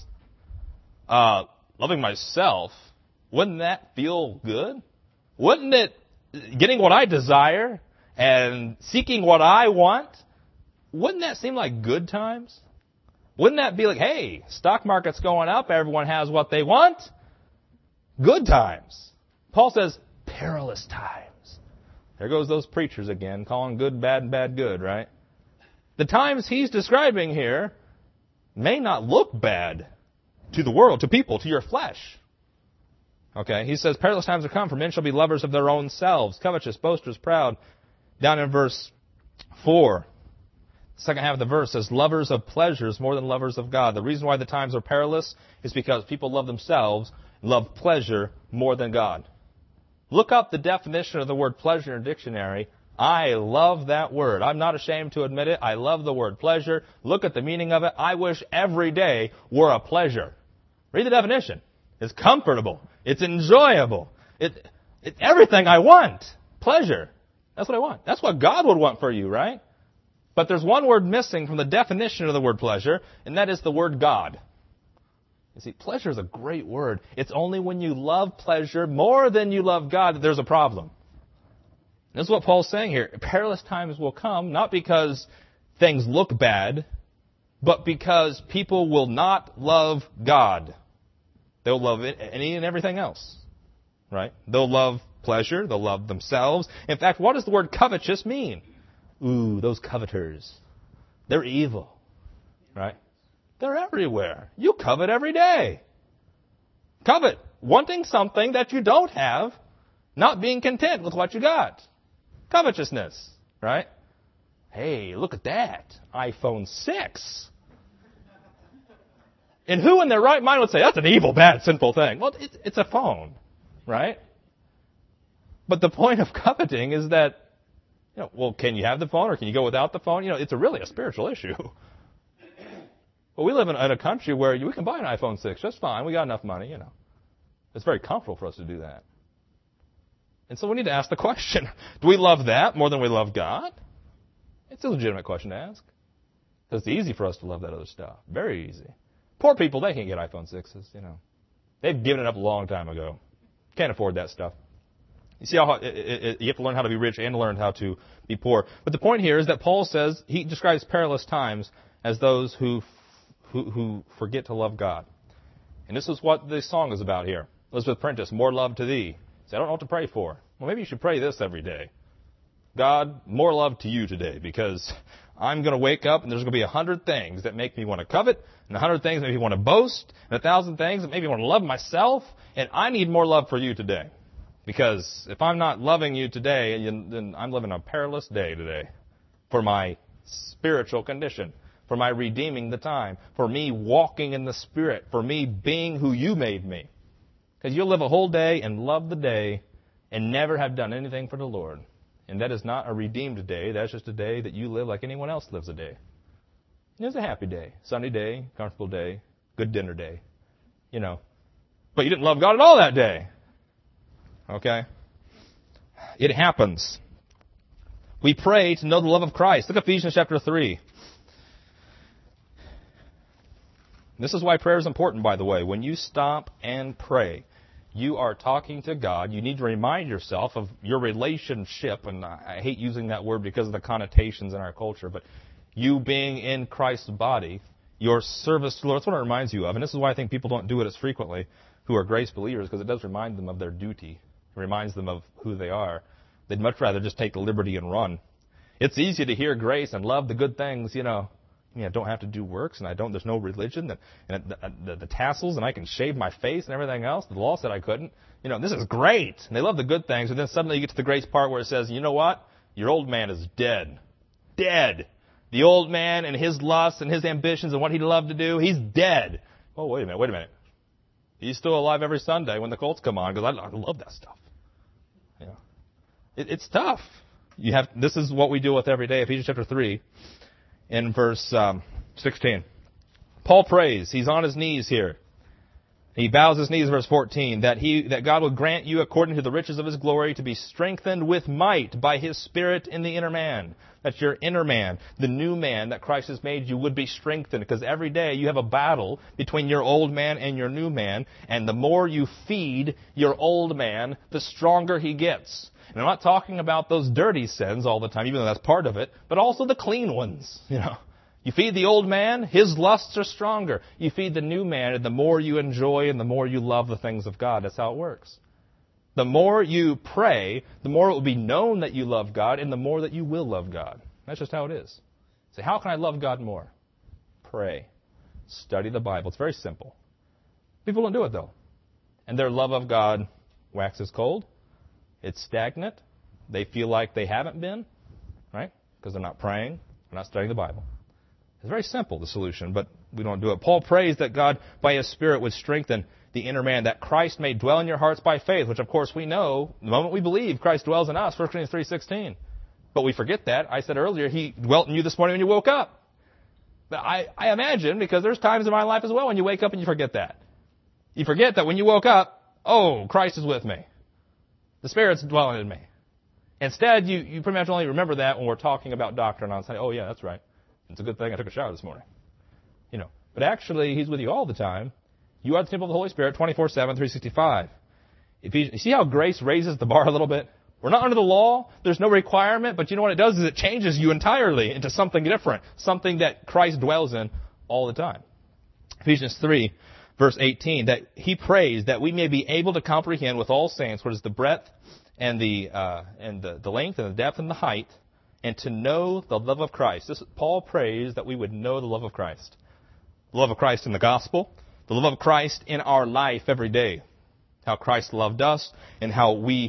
Loving myself, wouldn't that feel good? Wouldn't it, getting what I desire and seeking what I want, wouldn't that seem like good times? Wouldn't that be like, hey, stock market's going up, everyone has what they want? Good times. Paul says, perilous times. There goes those preachers again, calling good bad and bad good, right? The times he's describing here may not look bad to the world, to people, to your flesh. Okay, he says, perilous times are come, for men shall be lovers of their own selves, covetous, boasters, proud. Down in verse 4, the second half of the verse says, lovers of pleasures more than lovers of God. The reason why the times are perilous is because people love themselves, love pleasure more than God. Look up the definition of the word pleasure in a dictionary. I love that word. I'm not ashamed to admit it. I love the word pleasure. Look at the meaning of it. I wish every day were a pleasure. Read the definition. It's comfortable. It's enjoyable. It's everything I want. Pleasure. That's what I want. That's what God would want for you, right? But there's one word missing from the definition of the word pleasure, and that is the word God. You see, pleasure is a great word. It's only when you love pleasure more than you love God that there's a problem. This is what Paul's saying here. Perilous times will come, not because things look bad, but because people will not love God. They'll love any and everything else, right? They'll love pleasure. They'll love themselves. In fact, what does the word covetous mean? Ooh, those coveters. They're evil, right? They're everywhere. You covet every day. Covet, wanting something that you don't have, not being content with what you got. Covetousness, right? Hey, look at that. iPhone 6. And who in their right mind would say, that's an evil, bad, sinful thing? Well, it's a phone, right? But the point of coveting is that, well, can you have the phone or can you go without the phone? It's really a spiritual issue. But we live in a country where we can buy an iPhone 6 just fine. We got enough money, It's very comfortable for us to do that. And so we need to ask the question, do we love that more than we love God? It's a legitimate question to ask. Because it's easy for us to love that other stuff. Very easy. Poor people, they can't get iPhone 6s, They've given it up a long time ago. Can't afford that stuff. You see how you have to learn how to be rich and learn how to be poor. But the point here is that Paul says, he describes perilous times as those who forget to love God. And this is what the song is about here. Elizabeth Prentice, more love to thee. Say, I don't know what to pray for. Well, maybe you should pray this every day. God, more love to you today, because I'm going to wake up and there's going to be 100 things that make me want to covet, and 100 things that make me want to boast, and 1,000 things that make me want to love myself, and I need more love for you today. Because if I'm not loving you today, then I'm living a perilous day today for my spiritual condition, for my redeeming the time, for me walking in the Spirit, for me being who you made me. Because you'll live a whole day and love the day and never have done anything for the Lord. And that is not a redeemed day. That's just a day that you live like anyone else lives a day. It's a happy day, sunny day, comfortable day, good dinner day, But you didn't love God at all that day. Okay? It happens. We pray to know the love of Christ. Look at Ephesians chapter 3. This is why prayer is important, by the way. When you stop and pray, you are talking to God. You need to remind yourself of your relationship, and I hate using that word because of the connotations in our culture, but you being in Christ's body, your service to the Lord, that's what it reminds you of. And this is why I think people don't do it as frequently who are grace believers, because it does remind them of their duty. It reminds them of who they are. They'd much rather just take the liberty and run. It's easy to hear grace and love the good things, I don't have to do works, and there's no religion, and the tassels, and I can shave my face and everything else. The law said I couldn't. This is great. And they love the good things, and then suddenly you get to the grace part where it says, you know what? Your old man is dead. Dead. The old man and his lusts and his ambitions and what he loved to do, he's dead. Oh, wait a minute. He's still alive every Sunday when the Colts come on, because I love that stuff. It's tough. This is what we deal with every day. Ephesians chapter 3. in verse 16. Paul prays. He's on his knees here. He bows his knees, verse 14, that God will grant you, according to the riches of His glory, to be strengthened with might by His Spirit in the inner man. That your inner man, the new man that Christ has made you, would be strengthened. Because every day you have a battle between your old man and your new man. And the more you feed your old man, the stronger he gets. And I'm not talking about those dirty sins all the time, even though that's part of it, but also the clean ones, You feed the old man, his lusts are stronger. You feed the new man, and the more you enjoy and the more you love the things of God. That's how it works. The more you pray, the more it will be known that you love God, and the more that you will love God. That's just how it is. So how can I love God more? Pray. Study the Bible. It's very simple. People don't do it, though. And their love of God waxes cold. It's stagnant. They feel like they haven't been, right? Because they're not praying. They're not studying the Bible. It's very simple, the solution, but we don't do it. Paul prays that God, by His Spirit, would strengthen the inner man, that Christ may dwell in your hearts by faith, which, of course, we know the moment we believe Christ dwells in us, 1 Corinthians 3:16. But we forget that. I said earlier, He dwelt in you this morning when you woke up. But I imagine, because there's times in my life as well when you wake up and you forget that. You forget that when you woke up, oh, Christ is with me. The Spirit's dwelling in me. Instead, you pretty much only remember that when we're talking about doctrine on Sunday. Oh, yeah, that's right. It's a good thing I took a shower this morning. But actually, He's with you all the time. You are the temple of the Holy Spirit, 24/7, 365. You see how grace raises the bar a little bit? We're not under the law. There's no requirement. But you know what it does is it changes you entirely into something different, something that Christ dwells in all the time. Ephesians 3, verse 18, that He prays that we may be able to comprehend with all saints what is the breadth and the length and the depth and the height, and to know the love of Christ. Paul prays that we would know the love of Christ. The love of Christ in the gospel. The love of Christ in our life every day. How Christ loved us and how we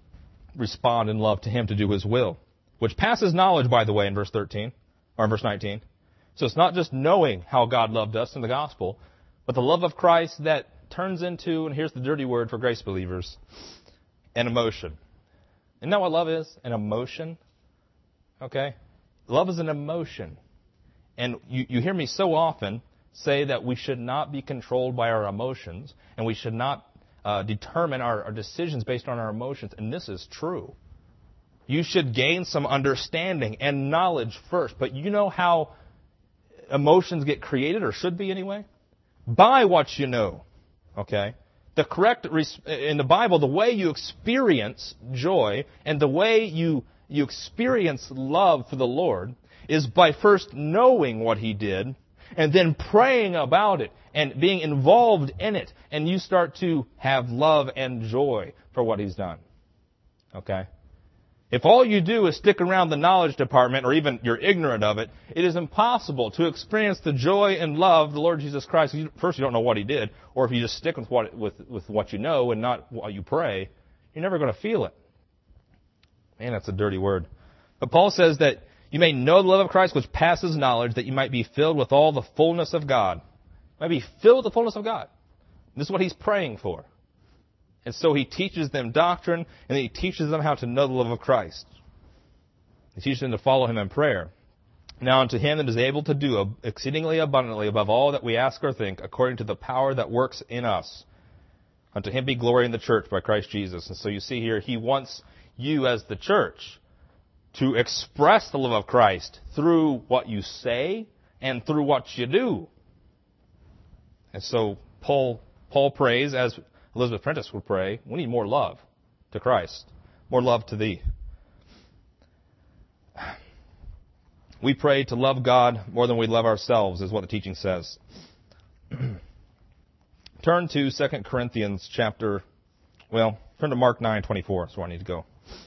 respond in love to Him to do His will. Which passes knowledge, by the way, in verse 13, or in verse 19. So it's not just knowing how God loved us in the gospel, but the love of Christ that turns into, and here's the dirty word for grace believers, an emotion. Isn't that what love is? An emotion? Okay? Love is an emotion. And you hear me so often say that we should not be controlled by our emotions, and we should not determine our decisions based on our emotions. And this is true. You should gain some understanding and knowledge first. But you know how emotions get created, or should be anyway? By what you know. Okay? The correct, in the Bible, the way you experience joy and the way you experience love for the Lord is by first knowing what He did and then praying about it and being involved in it. And you start to have love and joy for what He's done. Okay? If all you do is stick around the knowledge department, or even you're ignorant of it, it is impossible to experience the joy and love of the Lord Jesus Christ. First, you don't know what He did, or if you just stick with what you know and not what you pray, you're never going to feel it. Man, that's a dirty word. But Paul says that you may know the love of Christ which passes knowledge, that you might be filled with all the fullness of God. You might be filled with the fullness of God. This is what he's praying for. And so he teaches them doctrine, and he teaches them how to know the love of Christ. He teaches them to follow Him in prayer. Now unto Him that is able to do exceedingly abundantly above all that we ask or think, according to the power that works in us. Unto Him be glory in the church by Christ Jesus. And so you see here, He wants you as the church to express the love of Christ through what you say and through what you do. And so Paul prays, as Elizabeth Prentice would pray, we need more love to Christ, more love to Thee. We pray to love God more than we love ourselves, is what the teaching says. Turn to 2 Corinthians turn to Mark 9:24. That's where I need to go.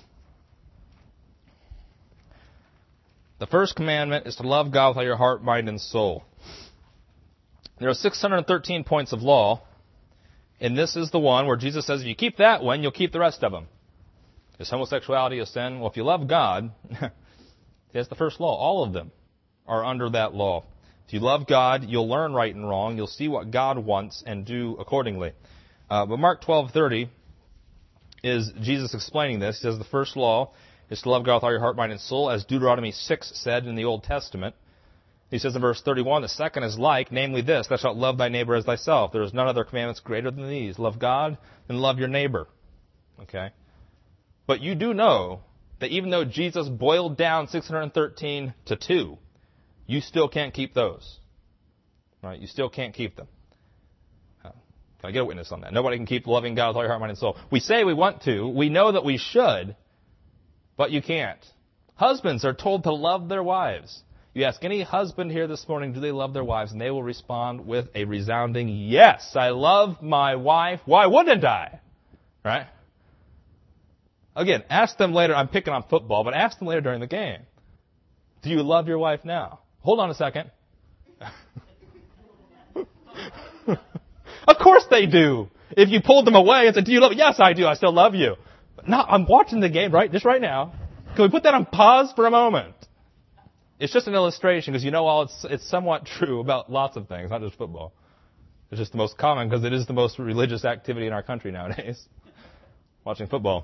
The first commandment is to love God with all your heart, mind, and soul. There are 613 points of law, and this is the one where Jesus says, if you keep that one, you'll keep the rest of them. Is homosexuality a sin? Well, if you love God, that's the first law. All of them are under that law. If you love God, you'll learn right and wrong. You'll see what God wants and do accordingly. But Mark 12:30 is Jesus explaining this. He says the first law is to love God with all your heart, mind, and soul, as Deuteronomy 6 said in the Old Testament. He says in verse 31, the second is like, namely this, thou shalt love thy neighbor as thyself. There is none other commandments greater than these. Love God and love your neighbor. Okay? But you do know that even though Jesus boiled down 613 to 2, you still can't keep those. Right? You still can't keep them. Can I get a witness on that? Nobody can keep loving God with all your heart, mind, and soul. We say we want to. We know that we should, but you can't. Husbands are told to love their wives. You ask any husband here this morning, do they love their wives? And they will respond with a resounding, yes, I love my wife. Why wouldn't I? Right? Again, ask them later. I'm picking on football, but ask them later during the game. Do you love your wife now? Hold on a second. Of course they do. If you pulled them away and said, do you love me? Yes, I do. I still love you. But no, I'm watching the game just right now. Can we put that on pause for a moment? It's just an illustration because it's somewhat true about lots of things, not just football. It's just the most common because it is the most religious activity in our country nowadays. Watching football.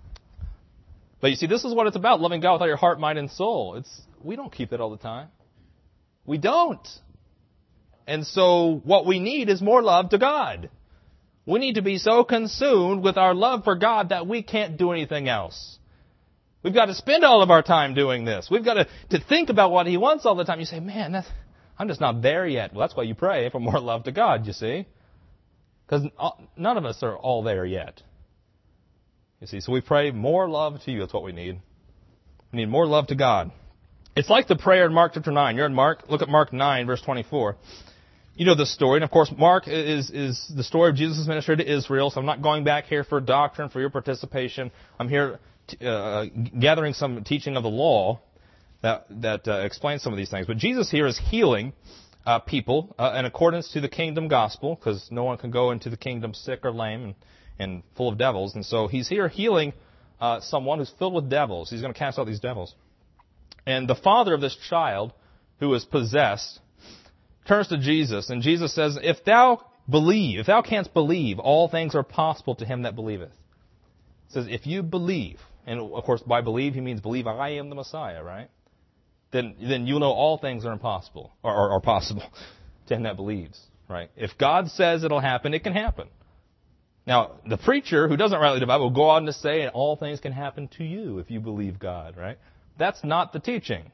But you see, this is what it's about, loving God with all your heart, mind, and soul. We don't keep that all the time. We don't. And so what we need is more love to God. We need to be so consumed with our love for God that we can't do anything else. We've got to spend all of our time doing this. We've got to think about what He wants all the time. You say, man, I'm just not there yet. Well, that's why you pray for more love to God, you see. Because none of us are all there yet. You see, so we pray more love to you. That's what we need. We need more love to God. It's like the prayer in Mark chapter 9. You're in Mark. Look at Mark 9, verse 24. You know the story. And, of course, Mark is the story of Jesus' ministry to Israel. So I'm not going back here for doctrine, for your participation. I'm here gathering some teaching of the law that explains some of these things. But Jesus here is healing people in accordance to the kingdom gospel, because no one can go into the kingdom sick or lame and full of devils. And so He's here healing someone who's filled with devils. He's going to cast out these devils. And the father of this child, who is possessed, turns to Jesus, and Jesus says, if thou canst believe, all things are possible to him that believeth. It says, if you believe, and of course by believe he means believe I am the Messiah, right? Then you'll know all things are impossible, or are possible to him that believes, right? If God says it'll happen, it can happen. Now, the preacher who doesn't rightly divide will go on to say, all things can happen to you if you believe God, right? That's not the teaching.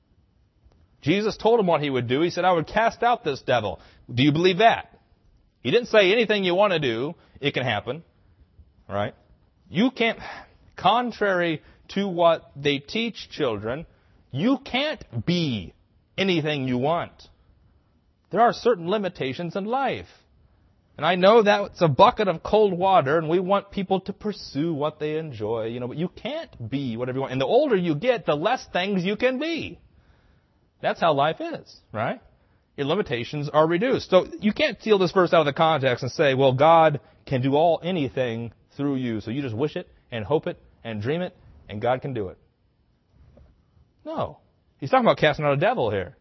Jesus told him what He would do. He said, I would cast out this devil. Do you believe that? He didn't say anything you want to do, it can happen. All right? You can't, contrary to what they teach children, you can't be anything you want. There are certain limitations in life. And I know that's a bucket of cold water, and we want people to pursue what they enjoy, but you can't be whatever you want. And the older you get, the less things you can be. That's how life is, right? Your limitations are reduced. So you can't steal this verse out of the context and say, well, God can do anything through you. So you just wish it and hope it and dream it and God can do it. No. He's talking about casting out a devil here.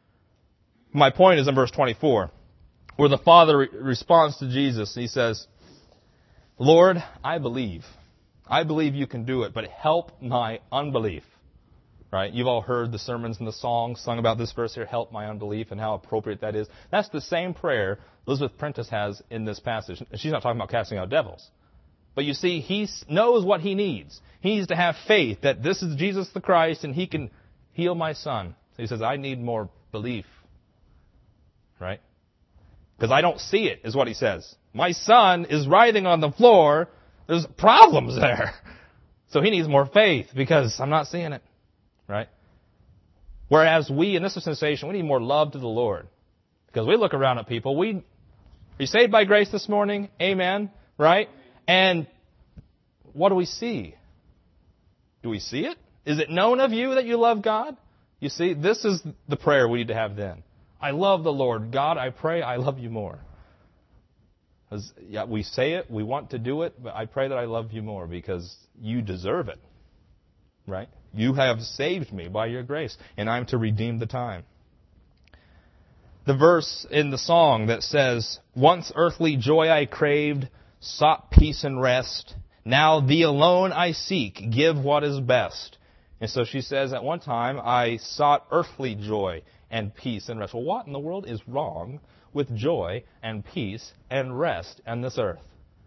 My point is in verse 24, where the Father responds to Jesus. He says, Lord, I believe. I believe you can do it, but help my unbelief. Right? You've all heard the sermons and the songs sung about this verse here, help my unbelief, and how appropriate that is. That's the same prayer Elizabeth Prentice has in this passage. She's not talking about casting out devils. But you see, he knows what he needs. He needs to have faith that this is Jesus the Christ and He can heal my son. So he says, I need more belief. Right? Because I don't see it, is what he says. My son is writhing on the floor. There's problems there. So he needs more faith because I'm not seeing it. Right? Whereas we, in this dispensation, we need more love to the Lord. Because we look around at people. Are you saved by grace this morning? Amen. Right? And what do we see? Do we see it? Is it known of you that you love God? You see, this is the prayer we need to have then. I love the Lord. God, I pray I love you more. Yeah, we say it, we want to do it, but I pray that I love you more because you deserve it. Right? You have saved me by your grace, and I'm to redeem the time. The verse in the song that says, once earthly joy I craved, sought peace and rest. Now thee alone I seek, give what is best. And so she says, at one time I sought earthly joy and peace and rest. Well, what in the world is wrong with joy and peace and rest on this earth?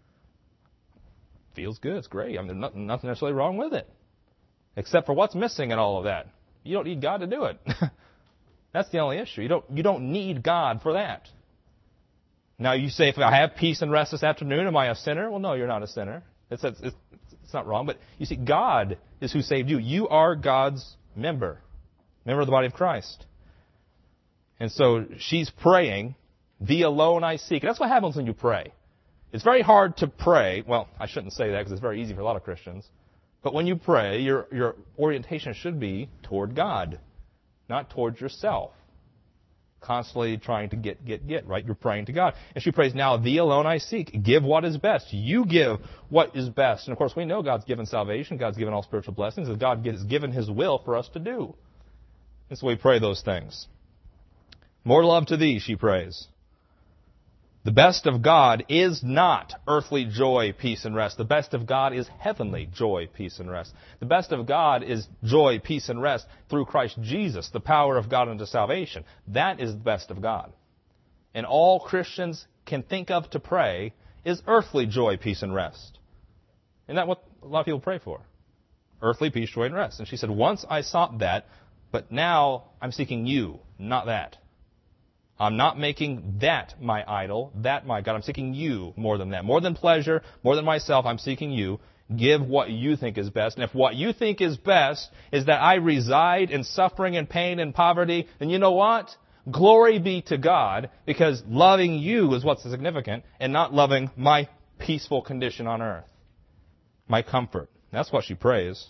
Feels good. It's great. I mean, there's nothing necessarily wrong with it, except for what's missing in all of that. You don't need God to do it. That's the only issue. You don't need God for that. Now you say, if I have peace and rest this afternoon, am I a sinner? Well, no, you're not a sinner. It's not wrong. But you see, God is who saved you. You are God's member of the body of Christ. And so she's praying, thee alone I seek. And that's what happens when you pray. It's very hard to pray. Well, I shouldn't say that because it's very easy for a lot of Christians. But when you pray, your orientation should be toward God, not towards yourself. Constantly trying to get, right? You're praying to God. And she prays, now thee alone I seek. Give what is best. You give what is best. And of course, we know God's given salvation. God's given all spiritual blessings. And God has given His will for us to do. And so we pray those things. More love to thee, she prays. The best of God is not earthly joy, peace, and rest. The best of God is heavenly joy, peace, and rest. The best of God is joy, peace, and rest through Christ Jesus, the power of God unto salvation. That is the best of God. And all Christians can think of to pray is earthly joy, peace, and rest. Isn't that what a lot of people pray for? Earthly peace, joy, and rest. And she said, once I sought that, but now I'm seeking you, not that. I'm not making that my idol, that my God. I'm seeking you more than that. More than pleasure, more than myself, I'm seeking you. Give what you think is best. And if what you think is best is that I reside in suffering and pain and poverty, then you know what? Glory be to God, because loving you is what's significant and not loving my peaceful condition on earth. My comfort. That's what she prays.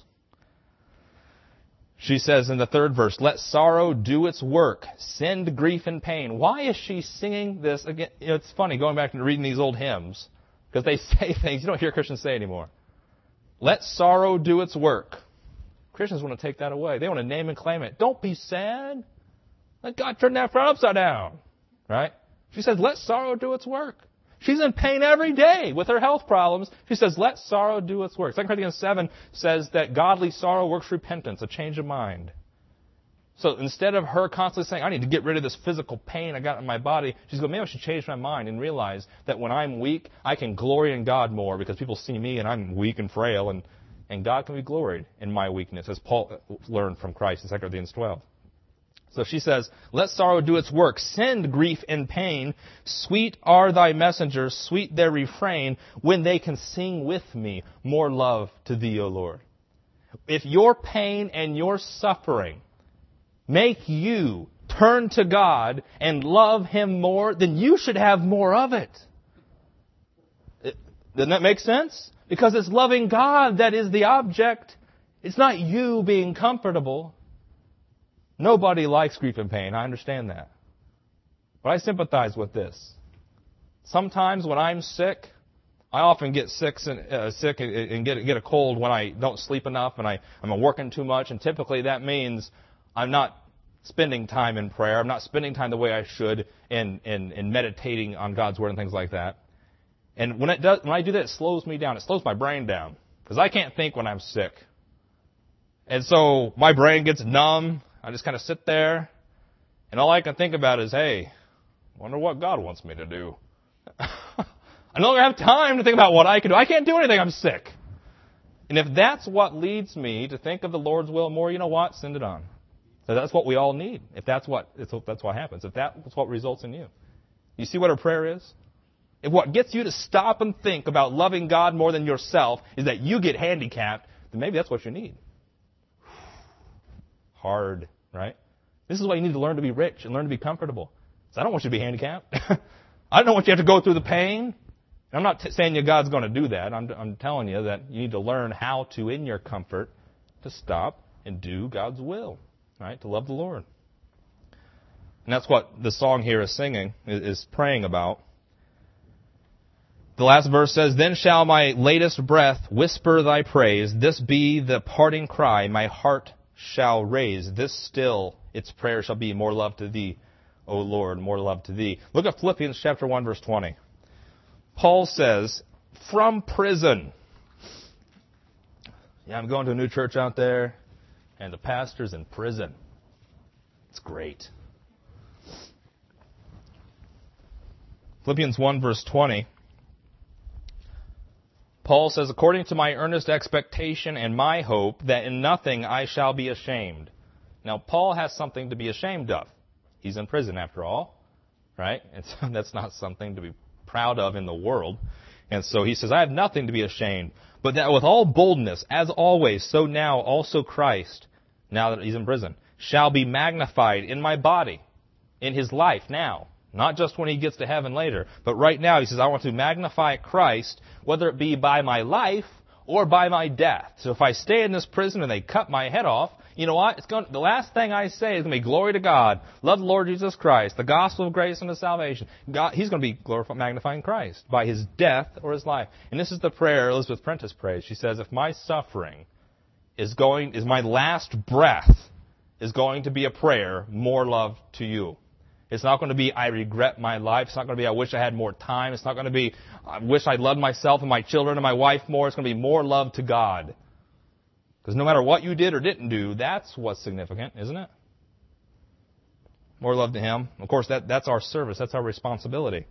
She says in the 3rd verse, let sorrow do its work, send grief and pain. Why is she singing this? Again, it's funny going back and reading these old hymns, because they say things you don't hear Christians say anymore. Let sorrow do its work. Christians want to take that away. They want to name and claim it. Don't be sad. Let God turn that front upside down. Right? She says, let sorrow do its work. She's in pain every day with her health problems. She says, let sorrow do its work. 2 Corinthians 7 says that godly sorrow works repentance, a change of mind. So instead of her constantly saying, I need to get rid of this physical pain I got in my body, she's going, maybe I should change my mind and realize that when I'm weak, I can glory in God more because people see me and I'm weak and frail, and God can be gloried in my weakness, as Paul learned from Christ in 2 Corinthians 12. So she says, let sorrow do its work. Send grief and pain. Sweet are thy messengers, sweet their refrain, when they can sing with me, more love to thee, O Lord. If your pain and your suffering make you turn to God and love Him more, then you should have more of it. Doesn't that make sense? Because it's loving God that is the object. It's not you being comfortable. Nobody likes grief and pain. I understand that. But I sympathize with this. Sometimes when I'm sick, I often get sick and get a cold when I don't sleep enough and I'm working too much. And typically that means I'm not spending time in prayer. I'm not spending time the way I should in meditating on God's Word and things like that. And when I do that, it slows me down. It slows my brain down. Because I can't think when I'm sick. And so my brain gets numb. I just kind of sit there, and all I can think about is, hey, I wonder what God wants me to do. I no longer have time to think about what I can do. I can't do anything. I'm sick. And if that's what leads me to think of the Lord's will more, you know what? Send it on. So that's what we all need. If that's what happens. If that's what results in you. You see what our prayer is? If what gets you to stop and think about loving God more than yourself is that you get handicapped, then maybe that's what you need. Hard, right? This is why you need to learn to be rich and learn to be comfortable. So I don't want you to be handicapped. I don't want you to have to go through the pain. I'm not saying you God's going to do that. I'm telling you that you need to learn how to, in your comfort, to stop and do God's will, right? To love the Lord. And that's what the song here is singing, is praying about. The last verse says, then shall my latest breath whisper thy praise. This be the parting cry my heart shall raise. This still its prayer shall be, more love to thee, O Lord, more love to thee. Look at Philippians chapter 1, verse 20. Paul says, from prison. Yeah, I'm going to a new church out there, and the pastor's in prison. It's great. Philippians 1, verse 20. Paul says, according to my earnest expectation and my hope, that in nothing I shall be ashamed. Now, Paul has something to be ashamed of. He's in prison, after all, right? And that's not something to be proud of in the world. And so he says, I have nothing to be ashamed, but that with all boldness, as always, so now also Christ, now that he's in prison, shall be magnified in my body, in his life now. Not just when he gets to heaven later, but right now he says, I want to magnify Christ, whether it be by my life or by my death. So if I stay in this prison and they cut my head off, you know what? The last thing I say is going to be glory to God, love the Lord Jesus Christ, the gospel of grace and the salvation. God, he's going to be glorifying, magnifying Christ by his death or his life. And this is the prayer Elizabeth Prentice prays. She says, if my suffering is my last breath is going to be a prayer, more love to you. It's not going to be, I regret my life. It's not going to be, I wish I had more time. It's not going to be, I wish I loved myself and my children and my wife more. It's going to be more love to God. Because no matter what you did or didn't do, that's what's significant, isn't it? More love to Him. Of course, that's our service. That's our responsibility.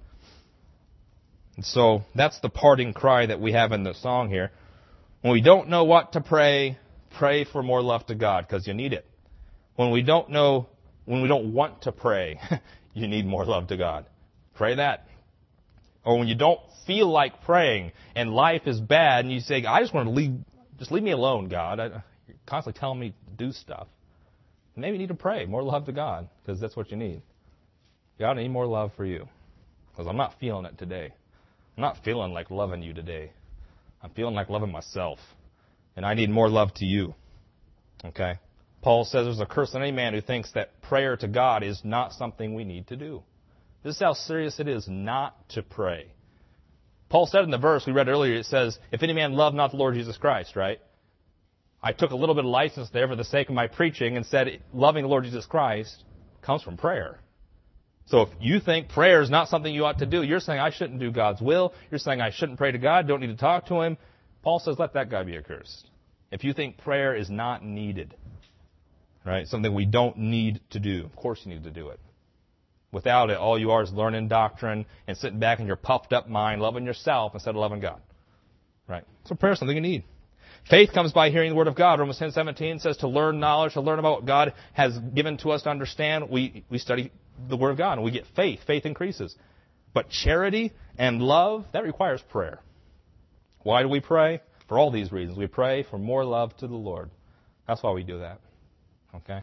And so that's the parting cry that we have in the song here. When we don't know what to pray, pray for more love to God, because you need it. When we don't want to pray, you need more love to God. Pray that. Or when you don't feel like praying and life is bad and you say, I just want to leave me alone, God. You're constantly telling me to do stuff. Maybe you need to pray more love to God, because that's what you need. God, I need more love for you, because I'm not feeling it today. I'm not feeling like loving you today. I'm feeling like loving myself, and I need more love to you. Okay? Paul says there's a curse on any man who thinks that prayer to God is not something we need to do. This is how serious it is not to pray. Paul said in the verse we read earlier, it says, if any man love not the Lord Jesus Christ, right? I took a little bit of license there for the sake of my preaching and said loving the Lord Jesus Christ comes from prayer. So if you think prayer is not something you ought to do, you're saying I shouldn't do God's will, you're saying I shouldn't pray to God, don't need to talk to Him, Paul says let that guy be accursed. If you think prayer is not needed, right, something we don't need to do, of course you need to do it. Without it, all you are is learning doctrine and sitting back in your puffed up mind, loving yourself instead of loving God. Right? So prayer is something you need. Faith comes by hearing the Word of God. Romans 10:17 says to learn knowledge, to learn about what God has given to us to understand. We study the Word of God and we get faith. Faith increases. But charity and love, that requires prayer. Why do we pray? For all these reasons. We pray for more love to the Lord. That's why we do that. Okay?